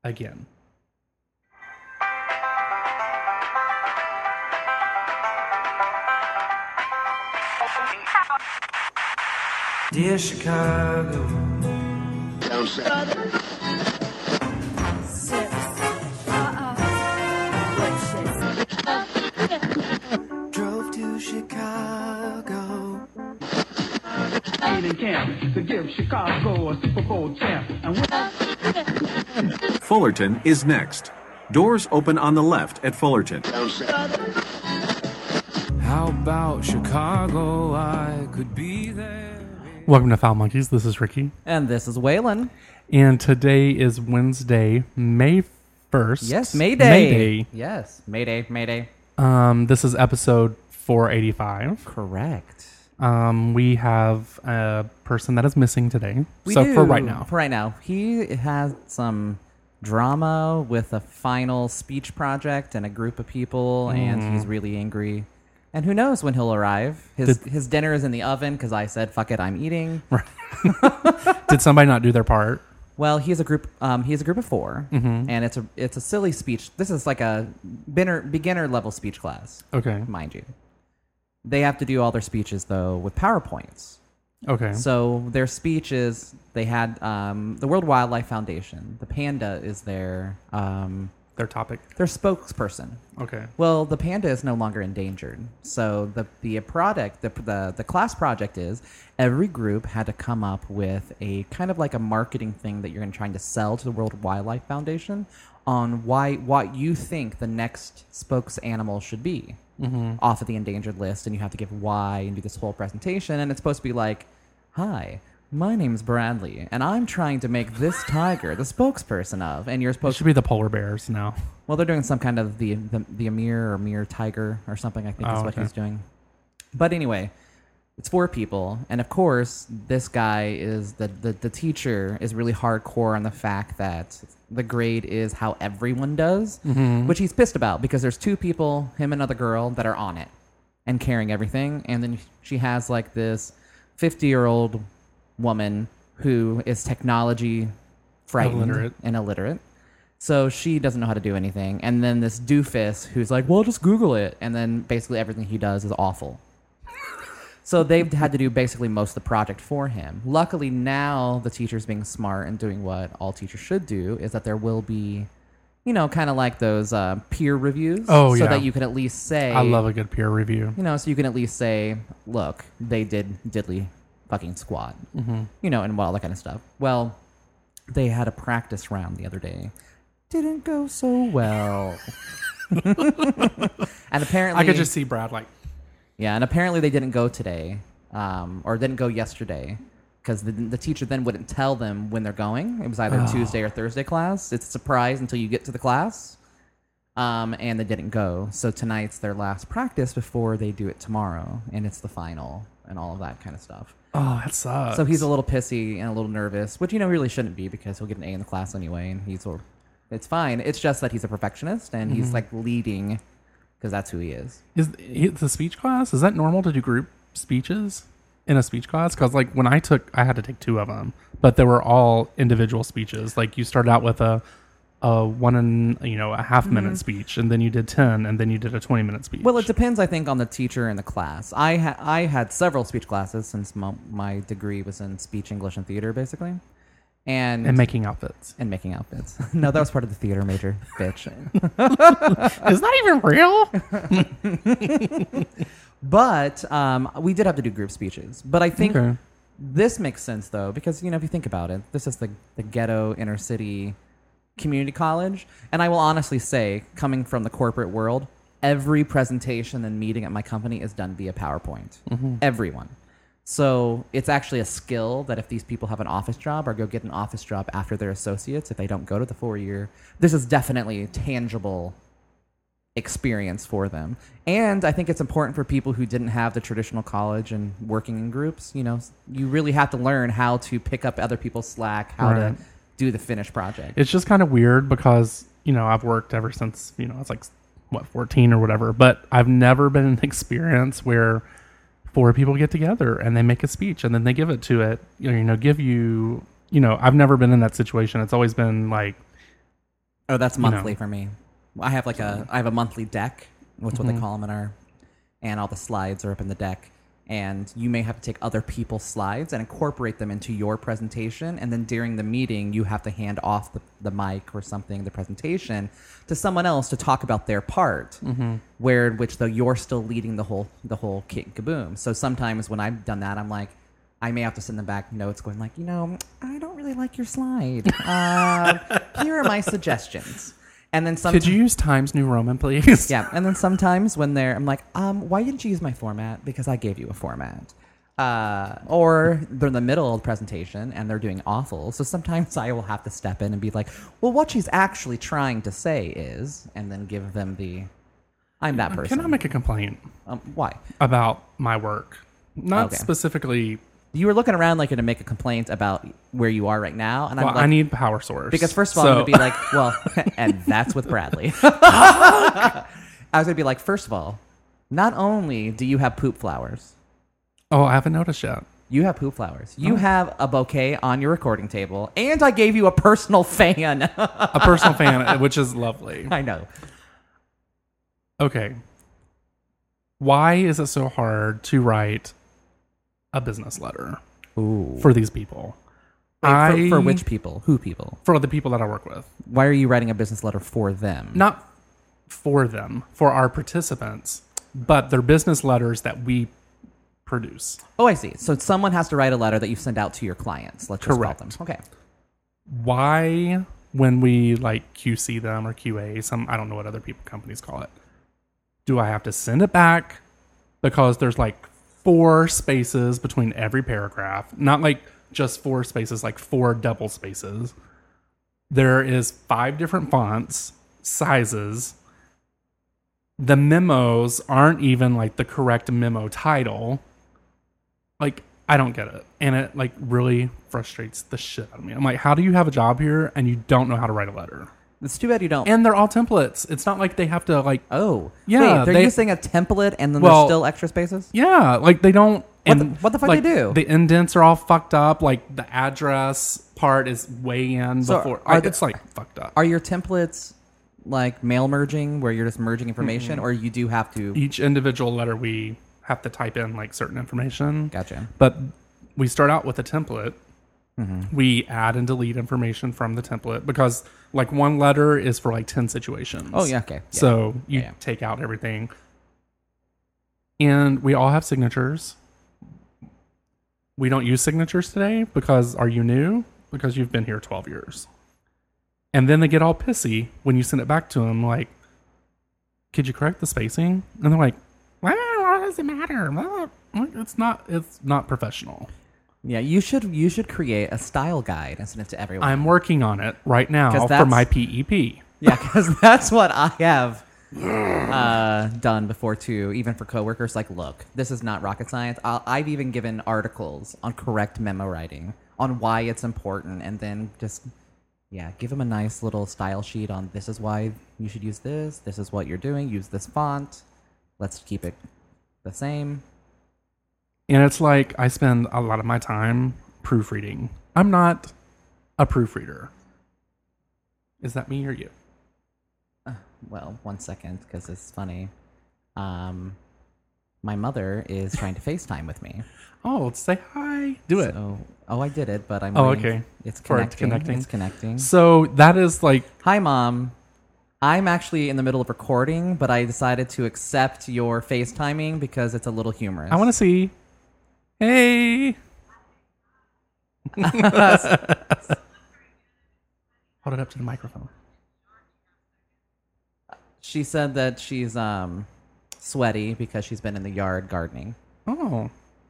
again. Dear Chicago. Drove to Chicago. In camp to give Chicago a Super Bowl champ. And Fullerton is next. Doors open on the left at Fullerton. How about Chicago? I could be there. Welcome to Foul Monkeys. This is Ricky. And this is Waylon. And today is Wednesday, May 1st. Yes, May Day. May Day. Yes, May Day, May Day. This is episode 485. Correct. We have a person that is missing today. We so do. for right now. For right now. He has some drama with a final speech project and a group of people, and he's really angry. And who knows when he'll arrive. His dinner is in the oven because I said, fuck it, I'm eating. Did somebody not do their part? Well, he's a group of four, and it's a silly speech. This is like a beginner level speech class, Okay. mind you. They have to do all their speeches, though, with PowerPoints. Okay. So their speeches, they had the World Wildlife Foundation. The panda is their topic. spokesperson. Okay. Well, the panda is no longer endangered. So the class project is every group had to come up with a kind of like a marketing thing that you're trying to sell to the World Wildlife Foundation on what you think the next spokes animal should be off of the endangered list, and you have to give why and do this whole presentation, and it's supposed to be like, hi, my name's Bradley, and I'm trying to make this tiger the spokesperson of, and you're It supposed should be the polar bears now. well, they're doing some kind of the Amir tiger or something, I think is what okay. he's doing. But anyway, it's four people. And of course, this guy is the teacher is really hardcore on the fact that the grade is how everyone does, which he's pissed about because there's two people, him and another girl, that are on it and carrying everything. And then she has like this 50-year-old woman who is technology frightened and illiterate. So she doesn't know how to do anything. And then this doofus who's like, well, just Google it. And then basically everything he does is awful. So they've had to do basically most of the project for him. Luckily now the teacher's being smart and doing what all teachers should do is that there will be, kind of like those peer reviews. Oh, so yeah. that you can at least say. I love a good peer review. So you can at least say, look, they did diddly fucking squat. And all that kind of stuff. Well, they had a practice round the other day. Didn't go so well. And apparently I could just see Brad like, yeah, and apparently they didn't go today, or didn't go yesterday, because the teacher then wouldn't tell them when they're going. It was either Tuesday or Thursday class. It's a surprise until you get to the class, and they didn't go. So tonight's their last practice before they do it tomorrow, and it's the final and all of that kind of stuff. oh, that sucks. So he's a little pissy and a little nervous, which really shouldn't be because he'll get an A in the class anyway, and it's fine. It's just that he's a perfectionist and he's like leading because that's who he is. Is the speech class, is that normal to do group speeches in a speech class? Because like when I had to take two of them, but they were all individual speeches. Like you started out with a 1 and a half minute speech, and then you did 10, and then you did a 20-minute speech. Well, it depends, I think, on the teacher and the class. I had several speech classes since my degree was in speech, English, and theater, basically. And making outfits. And making outfits. No, that was part of the theater major, bitch. Is that even real? But we did have to do group speeches. But I think Okay. this makes sense, though, because, if you think about it, this is the ghetto inner city community college. And I will honestly say, coming from the corporate world, every presentation and meeting at my company is done via PowerPoint. Everyone. So it's actually a skill that if these people have an office job or go get an office job after they're associates, if they don't go to the 4-year, this is definitely a tangible experience for them. And I think it's important for people who didn't have the traditional college and working in groups. You really have to learn how to pick up other people's slack, how to do the finished project. It's just kind of weird because, I've worked ever since, I was like, 14 or whatever, but I've never been in an experience where 4 people get together and they make a speech and then they give it to it, I've never been in that situation. It's always been like Oh, that's You know. monthly for me. I have I have a monthly deck. What's what they call them in our, and all the slides are up in the deck. And you may have to take other people's slides and incorporate them into your presentation. And then during the meeting, you have to hand off the mic or something, the presentation, to someone else to talk about their part. Which though you're still leading the whole kit and kaboom. So sometimes when I've done that, I'm like, I may have to send them back notes going like, I don't really like your slide. Here are my suggestions. And then Could you use Times New Roman, please? Yeah, and then sometimes when I'm like, why didn't you use my format? Because I gave you a format. Or they're in the middle of the presentation and they're doing awful. So sometimes I will have to step in and be like, well, what she's actually trying to say is, and then give them I'm that person. Can I make a complaint Why? about my work? Not Okay. specifically. You were looking around like you're to make a complaint about where you are right now. And Well, I'm like, I need power source. because first of all, I'm going to be like, well, and that's with Bradley. I was going to be like, first of all, not only do you have poop flowers, Oh, I haven't noticed yet. you have poop flowers. You have a bouquet on your recording table, and I gave you a personal fan. A personal fan, which is lovely. I know. Okay. Why is it so hard to write a business letter Ooh. for these people? Wait, for which people? Who people? For the people that I work with. Why are you writing a business letter for them? Not for them, for our participants, but they're business letters that we produce. Oh, I see. So someone has to write a letter that you send out to your clients. Let's just Correct. call them. Okay. Why, when we like QC them or QA, I don't know what other companies call it, do I have to send it back because there's like 4 spaces between every paragraph? Not like just 4 spaces, like 4 double spaces. There is 5 different fonts, sizes. The memos aren't even like the correct memo title. Like, I don't get it. And it like really frustrates the shit out of me. I'm like, how do you have a job here and you don't know how to write a letter? It's too bad you don't. And they're all templates. It's not like they have to like, Oh. Yeah, Wait, they're they- using a template and then Well, there's still extra spaces? yeah, like they don't. What the fuck like, they do? The indents are all fucked up. Like the address part is way in So before. are the- It's like fucked up. Are your templates like mail merging where you're just merging information or you do have to... Each individual letter we have to type in like certain information. Gotcha. But we start out with a template. We add and delete information from the template because like one letter is for like 10 situations. Oh, yeah, okay. Yeah. So you Yeah. take out everything. And we all have signatures. We don't use signatures today because are you new? Because you've been here 12 years. And then they get all pissy when you send it back to them like, could you correct the spacing? And they're like, well, what does it matter? Well, it's not professional. Yeah, you should create a style guide and send it to everyone. I'm working on it right now 'Cause for that's- my PEP. Yeah, because that's what I have done before too, even for coworkers. Like, look, this is not rocket science. I've even given articles on correct memo writing, on why it's important, and then just, give them a nice little style sheet on this is why you should use this. This is what you're doing. Use this font. Let's keep it the same. And it's like I spend a lot of my time proofreading. I'm not a proofreader. Is that me or you? Well, 1 second, because it's funny. My mother is trying to FaceTime with me. Oh, let's say hi. Do it. I did it, but I'm. Oh, waiting. okay. It's For it connecting. connecting. It's connecting. So that is like, Hi, Mom. I'm actually in the middle of recording, but I decided to accept your FaceTiming because it's a little humorous. I want to see. Hey. Hold it up to the microphone. She said that she's sweaty because she's been in the yard gardening. Oh.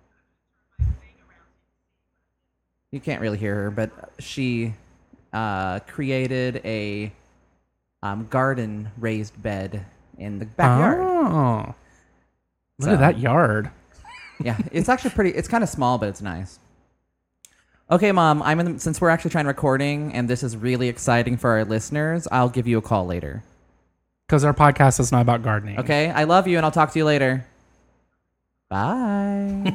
You can't really hear her, but she created a garden raised bed in the backyard. Oh. Look So- at that yard. Yeah, it's actually pretty. It's kind of small, but it's nice. Okay, Mom. Since we're actually trying recording, and this is really exciting for our listeners, I'll give you a call later. Because our podcast is not about gardening. Okay, I love you, and I'll talk to you later. Bye.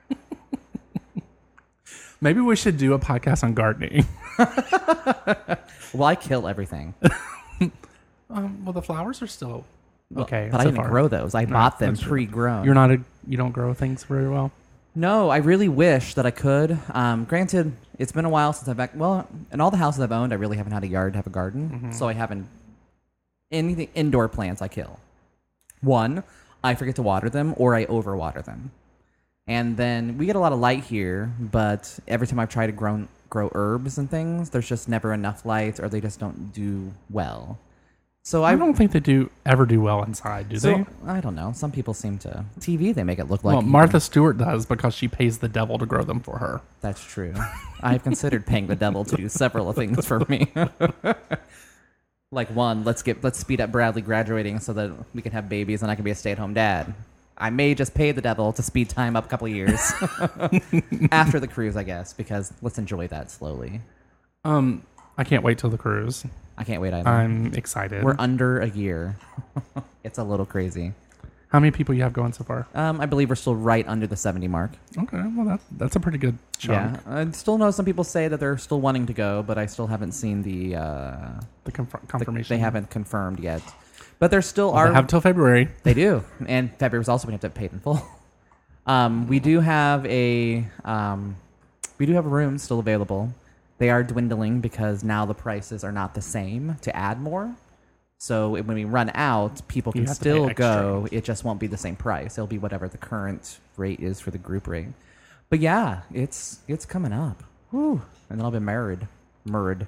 Maybe we should do a podcast on gardening. Well, I kill everything. Well, the flowers are still okay. But I so didn't far. grow those. I No, bought them that's true. pre-grown. You don't grow things very well. No, I really wish that I could. Granted, it's been a while since in all the houses I've owned, I really haven't had a yard to have a garden. Mm-hmm. So I haven't anything indoor plants I kill. One, I forget to water them or I overwater them. And then we get a lot of light here, but every time I've tried to grow herbs and things, there's just never enough light or they just don't do well. So I don't think they ever do well inside, do they? I don't know. Some people seem to. TV, they make it look like. Well, Martha Stewart does because she pays the devil to grow them for her. That's true. I've considered paying the devil to do several things for me. Like one, let's speed up Bradley graduating so that we can have babies and I can be a stay-at-home dad. I may just pay the devil to speed time up a couple of years after the cruise, I guess, because let's enjoy that slowly. I can't wait till the cruise. I can't wait either. I'm excited. We're under a year. It's a little crazy. How many people you have going so far? I believe we're still right under the 70 mark. Okay, well that's a pretty good chunk. Yeah, I still know some people say that they're still wanting to go, but I still haven't seen the Confirmation. They haven't confirmed yet, but there still Well, are. they have till February. They do, and February was also when you have to pay it in full. We do have a room still available. They are dwindling because now the prices are not the same to add more. So when we run out, people can have to pay still extra. go. It just won't be the same price. It'll be whatever the current rate is for the group rate. But yeah, it's coming up. Woo. And then I'll be married. Murray.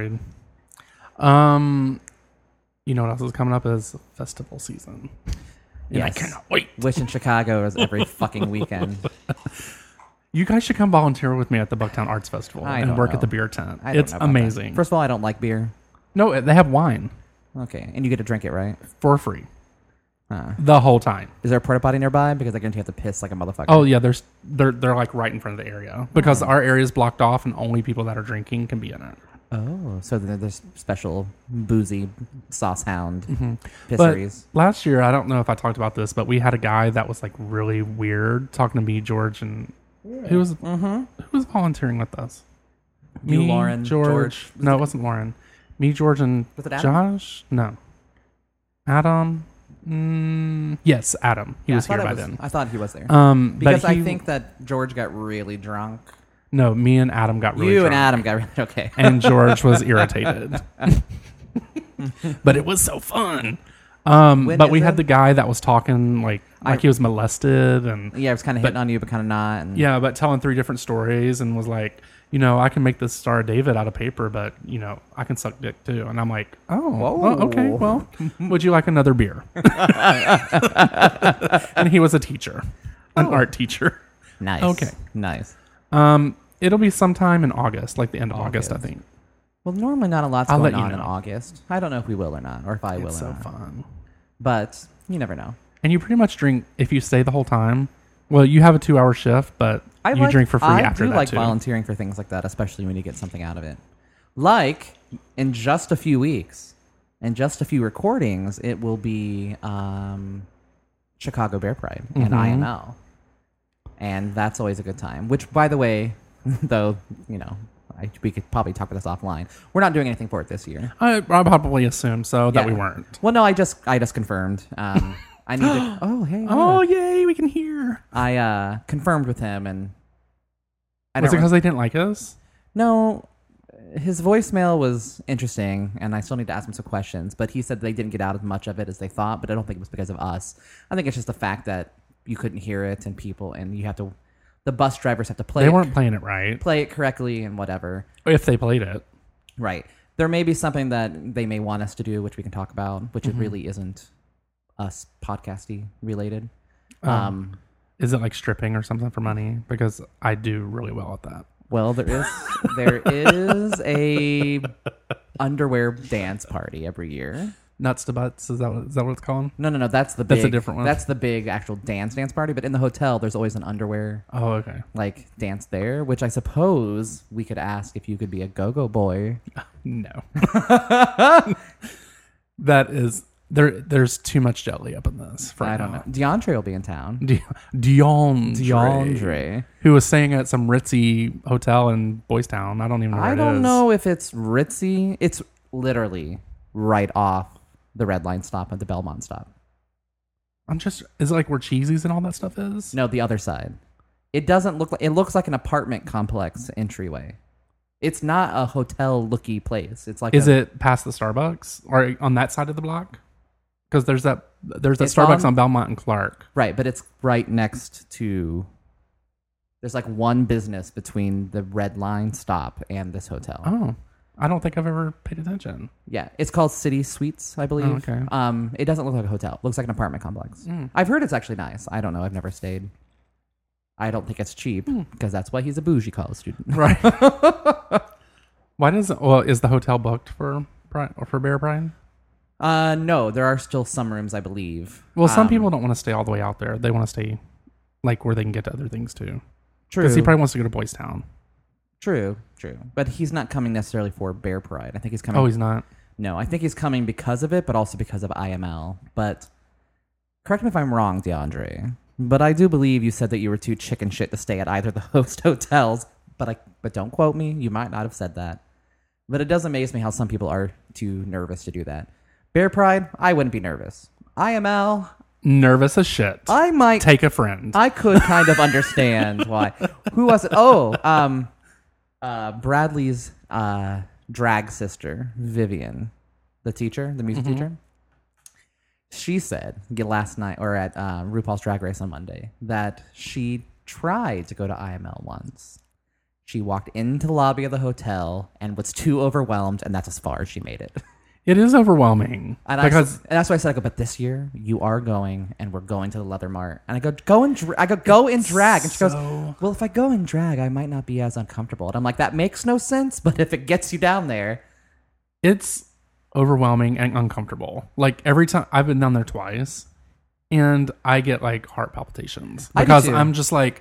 You know what else is coming up is festival season. And I Yes. cannot wait. Which in Chicago is every fucking weekend. You guys should come volunteer with me at the Bucktown Arts Festival I and don't work know. at the beer tent. I don't It's know about that. amazing. First of all, I don't like beer. No, they have wine Okay, and you get to drink it, right? for free Huh. the whole time. Is there a porta potty nearby? Because I guarantee you have to piss like a motherfucker. Oh yeah, they're like right in front of the area because our area is blocked off and only people that are drinking can be in it. Oh, so there's special boozy sauce hound But pisseries. last year, I don't know if I talked about this, but we had a guy that was like really weird talking to me, George, and who was volunteering with us? You, Me, Lauren, George. No, it wasn't Lauren. Me, George, and Was it Adam? Josh. No, Adam. Yes, Adam. He Yeah, was I thought here it by then. I thought he was there. But because I he- think that George got really drunk. no, me and Adam got really You drunk, and Adam got really okay. and George was irritated. But it was so fun. When But is we had it? the guy that was talking like he was molested and Yeah, it was kind of hitting on you, but kind of not. And yeah, but telling 3 different stories and was like, I can make this Star of David out of paper, but I can suck dick too. And I'm like, oh, okay, well, would you like another beer? And he was a teacher, an art teacher. Nice. Okay. Nice. It'll be sometime in August, like the end of August, I August. think. Well, normally not a lot's I'll going let you on in know. August. I don't know if we will or not, or if I will It's or so not. fun. But you never know. And you pretty much drink if you stay the whole time. Well, you have a 2-hour shift, but you drink for free after that I do like too. volunteering for things like that, especially when you get something out of it. Like in just a few weeks, and just a few recordings, it will be Chicago Bear Pride and Mm-hmm. IML, and that's always a good time. Which, by the way, though, we could probably talk about this offline. We're not doing anything for it this year. I probably assumed so that Yeah. we weren't. Well, no, I just confirmed. I need to. Oh, hey. Oh, look. yay, we can hear. I confirmed with him, and I Was it don't because they didn't like us? No, his voicemail was interesting, and I still need to ask him some questions. But he said they didn't get out as much of it as they thought. But I don't think it was because of us. I think it's just the fact that you couldn't hear it, and you have to. The bus drivers have to play. They it, weren't playing it right. play it correctly and whatever. If they played it. Right. There may be something that they may want us to do, which we can talk about, which it really isn't us podcasty related. Is it like stripping or something for money? Because I do really well at that. Well, there is a underwear dance party every year. Nuts to butts, is that what it's called? No. That's the That's big, a different one. That's the big actual dance party. But in the hotel, there's always an underwear Oh, okay. like dance there, which I suppose we could ask if you could be a go-go boy. No. That is there's too much jelly up in this. For I don't know. DeAndre will be in town. DeAndre, who was staying at some ritzy hotel in Boys Town. I don't even know where I it don't is. know if it's ritzy. It's literally right off the Red Line stop at the Belmont stop. Is it like where Cheesy's and all that stuff is? No, the other side. It doesn't look like, it looks like an apartment complex entryway. It's not a hotel-looky place. It's like Is it past the Starbucks or on that side of the block? Because there's that It's Starbucks on- on Belmont and Clark. Right, but it's right next to... There's like one business between the Red Line stop and this hotel. Oh, I don't think I've ever paid attention. Yeah, it's called City Suites, I believe. Oh, okay. It doesn't look like a hotel. It looks like an apartment complex. I've heard it's actually nice. I don't know. I've never stayed. I don't think it's cheap because that's why he's a bougie college student. Right. Why doesn't? Well, is the hotel booked for Bear Pride? No, there are still some rooms, I believe. Well, some people don't want to stay all the way out there. They want to stay like where they can get to other things too. True. Because he probably wants to go to Boys Town. True. But he's not coming necessarily for Bear Pride. I think he's coming. Oh, he's not. No, I think he's coming because of it, but also because of IML. But correct me if I'm wrong, DeAndre. But I do believe you said that you were too chicken shit to stay at either of the host hotels. But don't quote me. You might not have said that. But it does amaze me how some people are too nervous to do that. Bear Pride, I wouldn't be nervous. IML, Nervous as shit. I might Take a friend. I could kind of understand why. Who was it? Oh, Bradley's drag sister, Vivian, the teacher, the music teacher. She said last night, or at RuPaul's Drag Race on Monday, that she tried to go to IML once. She walked into the lobby of the hotel and was too overwhelmed, and that's as far as she made it. It is overwhelming And because that's why I said, but this year you are going, and we're going to the Leather Mart. And I go, go in drag. And she goes, well, if I go in drag, I might not be as uncomfortable. And I'm like, that makes no sense. But if it gets you down there, it's overwhelming and uncomfortable. Like every time I've been down there twice, and I get like heart palpitations I do because too. I'm just like,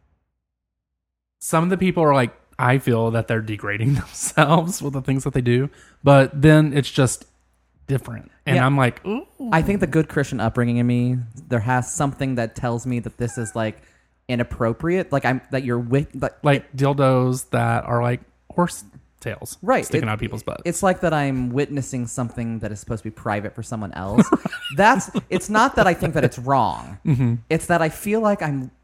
some of the people are like, I feel that they're degrading themselves with the things that they do, but then it's just different. And Yeah. I'm like, ooh. I think the good Christian upbringing in me, there has something that tells me that this is like inappropriate. Like that you're with, Like dildos that are like horse tails sticking out of people's butts. It's like that I'm witnessing something that is supposed to be private for someone else. It's not that I think that it's wrong. Mm-hmm. It's that I feel like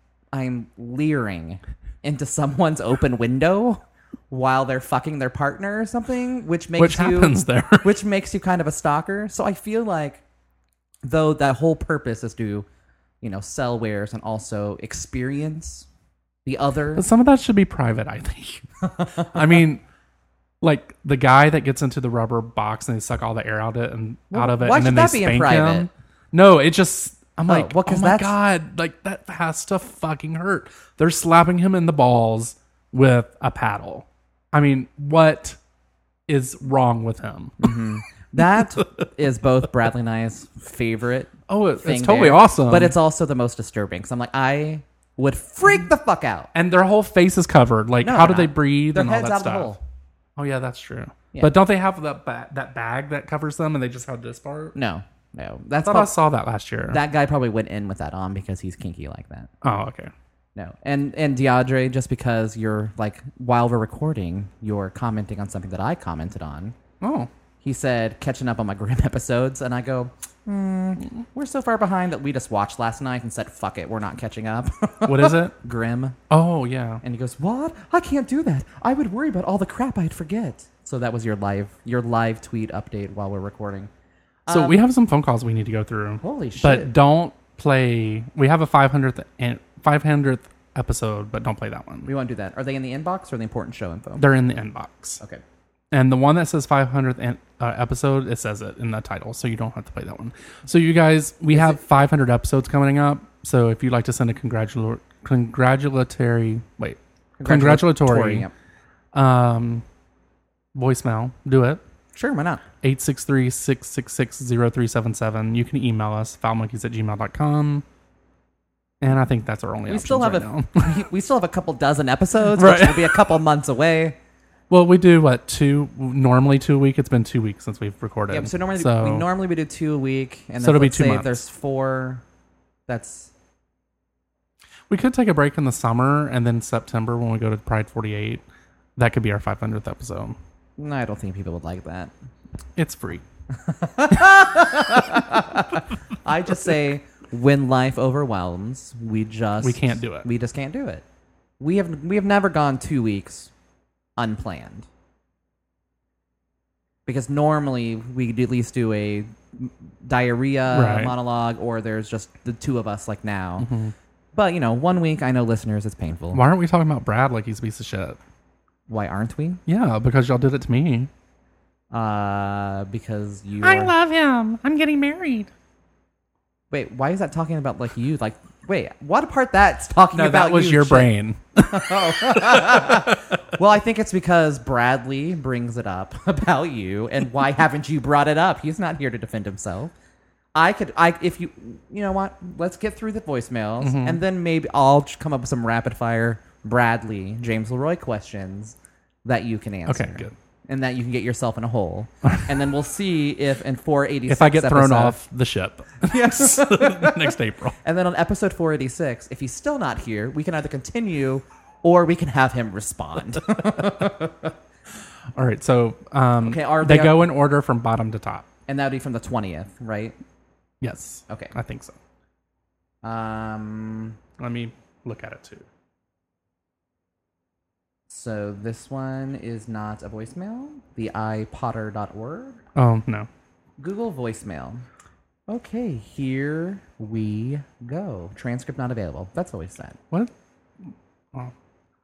I'm leering into someone's open window while they're fucking their partner or something, which happens there. which makes you kind of a stalker. So I feel like, though that whole purpose is to, sell wares and also experience the other. But some of that should be private, I think. I mean, like the guy that gets into the rubber box and they suck all the air out of it, why and then should they that be in spank private? him. No, it just. I'm like, well, 'cause oh my that's- god, like that has to fucking hurt. They're slapping him in the balls with a paddle. I mean, what is wrong with him? That is both Bradley and I's favorite. Oh, it's thing totally there, awesome. but it's also the most disturbing. So I'm like, I would freak the fuck out. and their whole face is covered. Like, No, how do they're they not. breathe Their and all head's that out of the stuff? hole. Oh yeah, that's true. Yeah. But don't they have that bag that covers them, and they just have this part? No. I That's thought I saw that last year. that guy probably went in with that on because he's kinky like that. Oh, okay. No. And DeAndre, just because you're like, while we're recording, you're commenting on something that I commented on. Oh, He said, catching up on my Grimm episodes. And I go, we're so far behind that we just watched last night and said, fuck it, we're not catching up. what is it? Grimm. Oh, yeah. And he goes, what? I can't do that. I would worry about all the crap I'd forget. So that was your live tweet update while we're recording. So we have some phone calls we need to go through. Holy shit. But don't play. We have a 500th episode, but don't play that one. We won't do that. Are they in the inbox or the important show info? They're in the inbox. Okay. And the one that says 500th episode, it says it in the title, so you don't have to play that one. So you guys, we have 500 episodes coming up. So if you'd like to send a congratulatory Yep. voicemail, do it. Sure, why not? 863-666-0377. You can email us, foulmonkeys@gmail.com. And I think that's our only We options still have right now. we still have a couple dozen episodes, Right. which will be a couple months away. Well, we do normally 2 a week. It's been 2 weeks since we've recorded. Yeah, so normally we do 2 a week, and So then it'll be let's 2 say if months. there's 4. That's We could take a break in the summer, and then September when we go to Pride 48, that could be our 500th episode. no, I don't think people would like that. It's free. I just say when life overwhelms, we can't do it. We just can't do it. We have never gone 2 weeks unplanned. Because normally we'd at least do a diarrhea monologue, or there's just the two of us like now. Mm-hmm. But, 1 week, I know listeners, it's painful. Why aren't we talking about Brad like he's a piece of shit? Why aren't we? Yeah, because y'all did it to me. Because you I love him. I'm getting married. Wait, why is that talking about like you? Like, wait, what part that's talking No, about? that was you, your shit? brain. Well, I think it's because Bradley brings it up about you, and why haven't you brought it up? He's not here to defend himself. If you know what? Let's get through the voicemails, and then maybe I'll come up with some rapid fire Bradley, James Leroy questions that you can answer. Okay, good. And that you can get yourself in a hole. And then we'll see if in 486 If I get thrown episode- off the ship. Yes. Next April. And then on episode 486, if he's still not here, we can either continue or we can have him respond. All right, so Okay, they go in order from bottom to top. And that would be from the 20th, right? Yes. Okay. I think so. Let me look at it too. So this one is not a voicemail. The iPotter.org. Oh, no. Google voicemail. Okay, here we go. Transcript not available. That's always sad. What? Oh.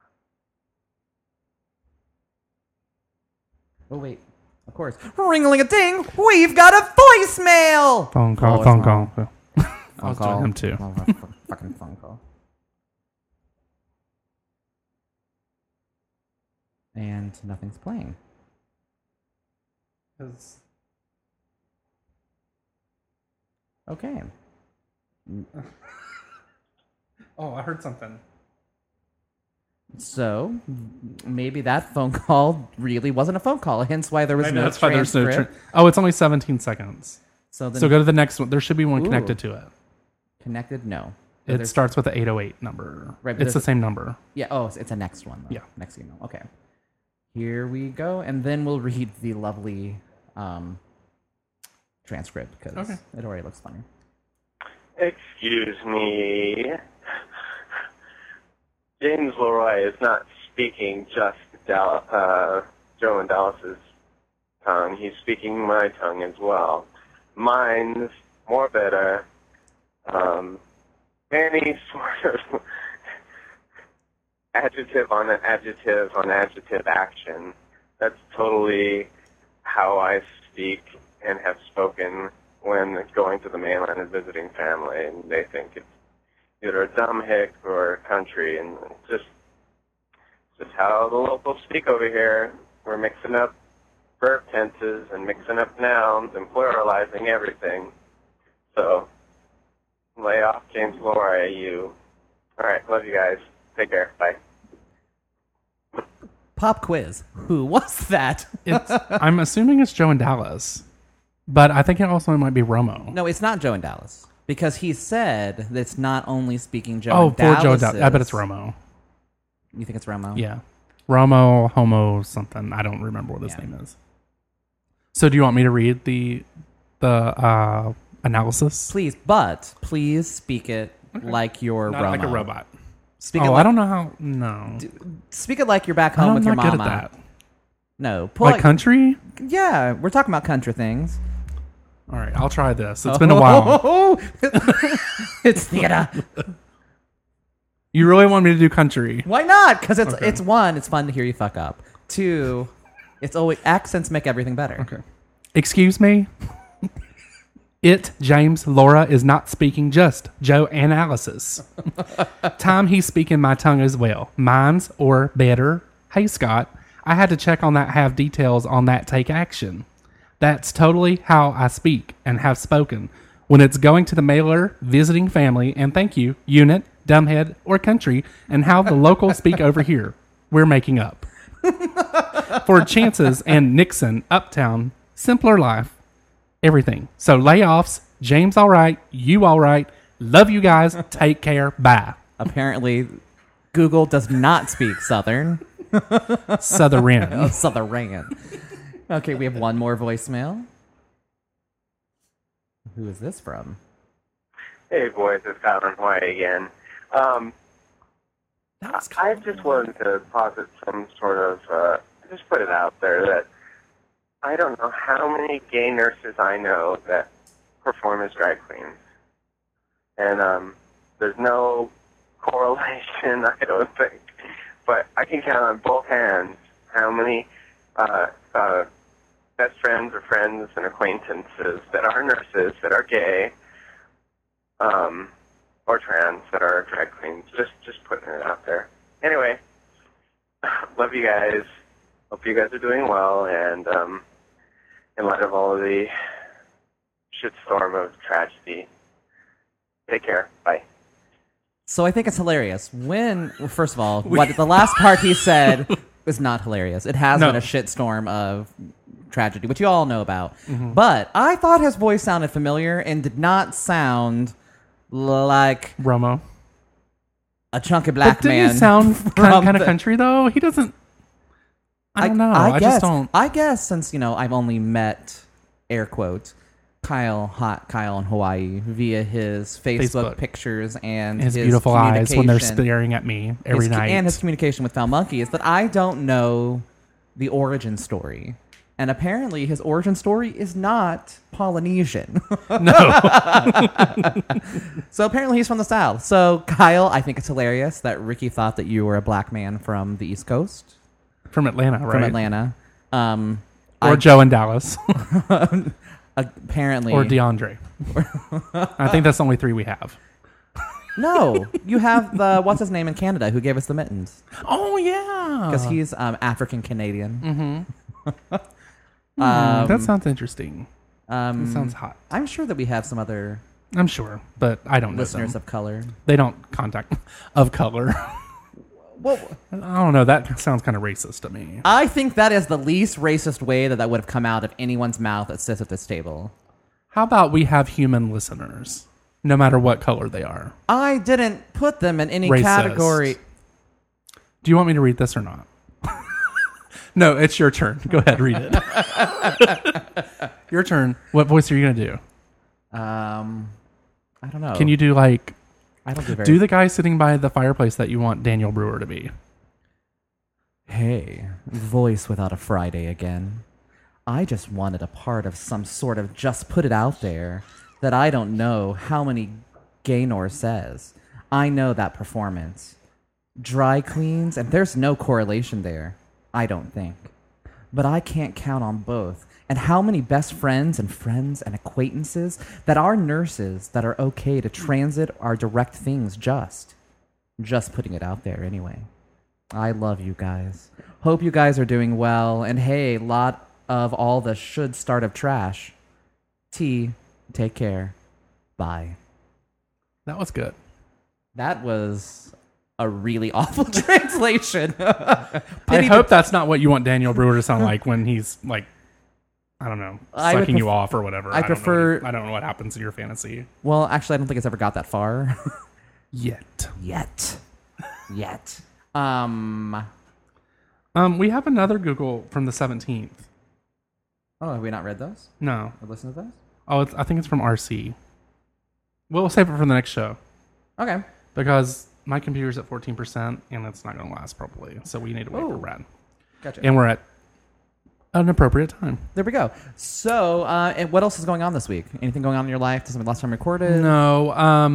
Oh, wait. Of course. Ring-a-ling-a-ding! We've got a voicemail! Phone call, Oh, phone it's call. wrong. I was doing him too. Oh, fucking phone call. And nothing's playing. Okay. Oh, I heard something. So maybe that phone call really wasn't a phone call, hence why there was Maybe no that's why there's no transcript. oh, it's only 17 seconds. So then So go to the next one. There should be one Ooh. connected to it. connected? No. But It there's- starts with the 808 number. Right, but It's the there's- same number. Yeah. Oh, it's a next one. Though. Yeah. Next email. Okay. Here we go, and then we'll read the lovely transcript because Okay. it already looks funny. Excuse me. James Leroy is not speaking just Joe and Dallas's tongue. He's speaking my tongue as well. Mine's more better. Any sort of adjective on adjective action. That's totally how I speak and have spoken when going to the mainland and visiting family, and they think it's either a dumb hick or country, and it's just how the locals speak over here. We're mixing up verb tenses and mixing up nouns and pluralizing everything. So, lay off James Leroy, you. All right, love you guys. Take care. Bye. Pop quiz. Who was that? I'm assuming it's Joe and Dallas, but I think it also might be Romo. No, it's not Joe and Dallas because he said that it's not only speaking Joe. Oh, and for Joe and Dallas's- Dallas. I bet it's Romo. You think it's Romo? Yeah. Romo, Homo, something. I don't remember what his Yeah. name is. So do you want me to read the analysis? Please, but please speak it like you're Not Romo. like a robot. Speak it Oh, like, I don't know how. No. Speak it like you're back home with your not mama. good at that. No, pull Like country? Yeah, we're talking about country things. All right, I'll try this. It's been a while. It's theater. You really want me to do country? Why not? Because it's Okay. it's one, it's fun to hear you fuck up. Two, it's always accents make everything better. Okay. Excuse me? James, Laura, is not speaking just Joe and Alice's. Time he's speaking my tongue as well. Mine's or better. Hey, Scott, I had to check on that, have details on that, take action. That's totally how I speak and have spoken. When it's going to the mailer, visiting family, and thank you, unit, dumbhead, or country, and how the locals speak over here. We're making up. For chances and Nixon, uptown, simpler life, everything. So layoffs, James all right, you all right. Love you guys. Take care. Bye. Apparently, Google does not speak Southern. Southern. Southern. Okay, we have one more voicemail. Who is this from? Hey, boys, it's Kyle in Hawaii again. I just wanted to posit some sort of, just put it out there that I don't know how many gay nurses I know that perform as drag queens. And there's no correlation, I don't think. But I can count on both hands how many best friends or friends and acquaintances that are nurses, that are gay, or trans, that are drag queens. Just putting it out there. Anyway, love you guys. Hope you guys are doing well, and in light of all of the shitstorm of tragedy, take care. Bye. So I think it's hilarious. First of all, what the last part he said was not hilarious. It has been a shitstorm of tragedy, which you all know about. Mm-hmm. But I thought his voice sounded familiar and did not sound like Romo. a chunky black But didn't man. he sound kind of the- country though? He doesn't. I don't know. I guess, just don't. I guess since I've only met air quote Hot Kyle in Hawaii via his Facebook pictures and His beautiful eyes when they're communication- staring at me every night. and his communication with Foul Monkey is that I don't know the origin story. And apparently his origin story is not Polynesian. No. So apparently he's from the South. So Kyle, I think it's hilarious that Ricky thought that you were a black man from the East Coast. From Atlanta, right? From Atlanta. Or Joe in Dallas. Apparently. Or DeAndre. I think that's the only three we have. No, you have the what's his name in Canada who gave us the mittens Oh, yeah. because he's African Canadian. That sounds interesting. That Um, sounds hot. I'm sure that we have some other I'm sure, but I don't know listeners them. of color. They don't contact of color. Well, I don't know. That sounds kind of racist to me. I think that is the least racist way that would have come out of anyone's mouth that sits at this table. How about we have human listeners, no matter what color they are? I didn't put them in any Racist. category. Do you want me to read this or not? No, it's your turn. Go ahead, read it. Your turn. What voice are you going to do? I don't know. Can you do like... I don't do very. Do the guy sitting by the fireplace that you want Daniel Brewer to be. Hey, voice without a Friday again. I just wanted a part of some sort of just put it out there that I don't know how many Gaynor says. I know that performance. Dry cleans, and there's no correlation there, I don't think. But I can't count on both. And how many best friends and acquaintances that are nurses that are okay to transit or direct things just putting it out there anyway. I love you guys. Hope you guys are doing well. And hey, lot of all the should start of trash. T, take care. Bye. That was good. That was a really awful translation. I Pity hope that's not what you want Daniel Brewer to sound like when he's like, I don't know, I would sucking you off or whatever. I prefer- I don't know what happens in your fantasy. Well, actually, I don't think it's ever got that far. Yet. Yet. We have another Google from the 17th. Oh, have we not read those? No. Or listened to those? Oh, I think it's from RC. We'll save it for the next show Okay. because my computer's at 14% and it's not going to last probably. So we need to wait for Brad. Gotcha. And we're at an appropriate time. There we go. So, and what else is going on this week? Anything going on in your life? This is the last time recorded? No.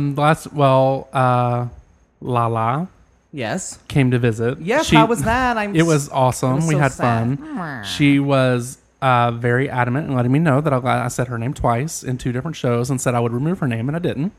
Lala Yes. came to visit. Yes, how was that? It was awesome. It was We so had sad. fun. She was very adamant in letting me know that I said her name twice in 2 different shows and said I would remove her name, and I didn't.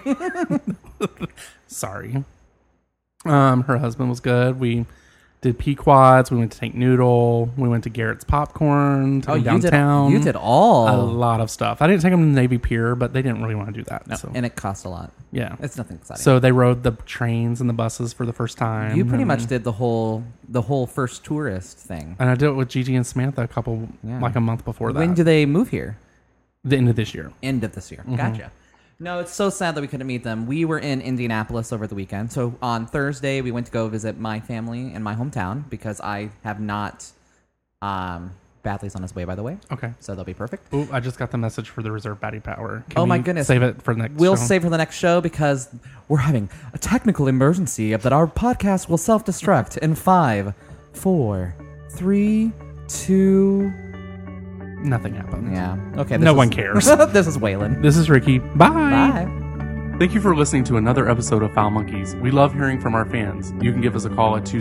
Sorry. Her husband was good. We did Pequods. We went to Tank Noodle. We went to Garrett's Popcorn. Oh, downtown. you did all. A lot of stuff. I didn't take them to the Navy Pier, but they didn't really want to do that. No, so. and it cost a lot. Yeah. It's nothing exciting. So they rode the trains and the buses for the first time. you pretty and- much did the whole first tourist thing. And I did it with Gigi and Samantha like a month before that. When do they move here? The end of this year. End of this year. Mm-hmm. Gotcha. No, it's so sad that we couldn't meet them. We were in Indianapolis over the weekend. So on Thursday, we went to go visit my family in my hometown because I have not Badley's on his way, by the way. Okay. So they'll be perfect. Ooh, I just got the message for the reserve batty power. Can Oh my we goodness. Save it for the next We'll show? save for the next show because we're having a technical emergency that our podcast will self-destruct in 5, 4, 3, 2... Nothing happened. Yeah. Okay. No one cares. This is Waylon. This is Ricky. Bye. Bye. Thank you for listening to another episode of Foul Monkeys. We love hearing from our fans. You can give us a call at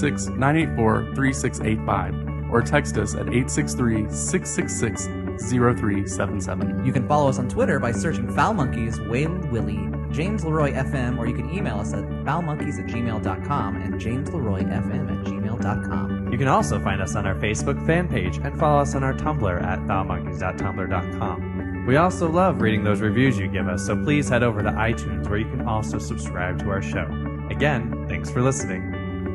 206-984-3685 or text us at 863-666-0377. You can follow us on Twitter by searching Foul Monkeys, Waylon Willie, James Leroy FM, or you can email us at foulmonkeys@gmail.com and jamesleroyfm@gmail.com. You can also find us on our Facebook fan page and follow us on our Tumblr at foulmonkeys.tumblr.com. We also love reading those reviews you give us, so please head over to iTunes where you can also subscribe to our show. Again, thanks for listening.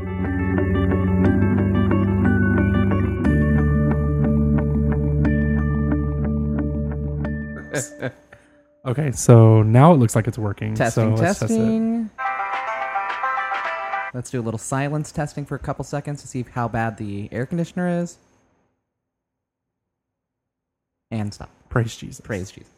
Okay, so now it looks like it's working. Testing, so let's test it. testing. Let's do a little silence testing for a couple seconds to see how bad the air conditioner is. And stop. Praise Jesus. Praise Jesus.